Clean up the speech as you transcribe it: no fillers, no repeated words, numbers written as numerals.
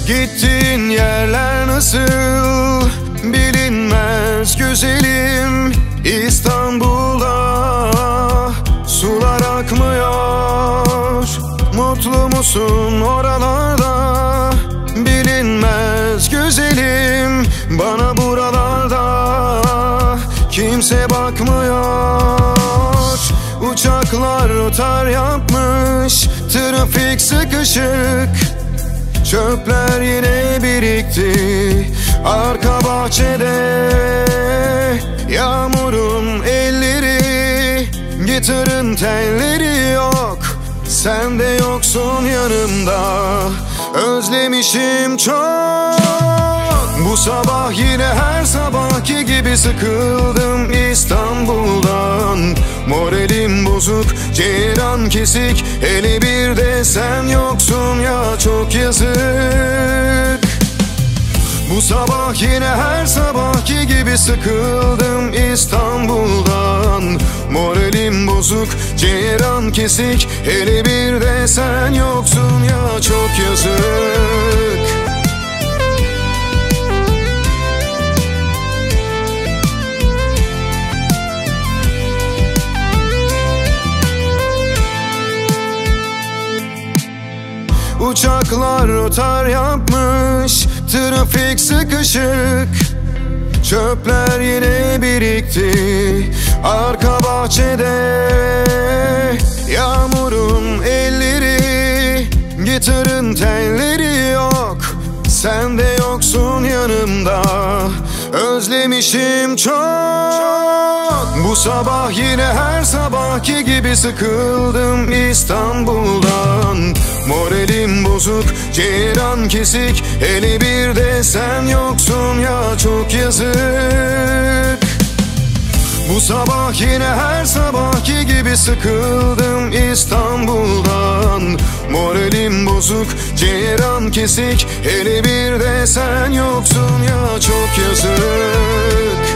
Gittiğin yerler nasıl bilinmez güzelim. İstanbul'da sular akmıyor. Mutlu musun oralarda bilinmez güzelim. Bana buralarda kimse bakmıyor. Uçaklar rotar yapmış, trafik sıkışık. Çöpler yine birikti arka bahçede. Yağmurun elleri, gitarın telleri yok. Sen de yoksun yanımda, özlemişim çok. Bu sabah yine her sabahki gibi sıkıldım İstanbul'dan. Moralim bozuk, ceyran kesik, hele bir de sen yoksun ya, çok yazık. Bu sabah yine her sabahki gibi sıkıldım İstanbul'dan. Moralim bozuk, ceyran kesik, hele bir de sen yoksun ya, çok yazık. Uçaklar rotar yapmış, trafik sıkışık. Çöpler yine birikti arka bahçede. Yağmurun elleri, gitarın telleri yok. Sen de yoksun yanımda, özlemişim çok. Bu sabah yine her sabahki gibi sıkıldım İstanbul'dan. Moralim bozuk, ceyran kesik, hele bir de sen yoksun ya, çok yazık. Bu sabah yine her sabahki gibi sıkıldım İstanbul'dan. Moralim bozuk, ceyran kesik, hele bir de sen yoksun ya, çok yazık.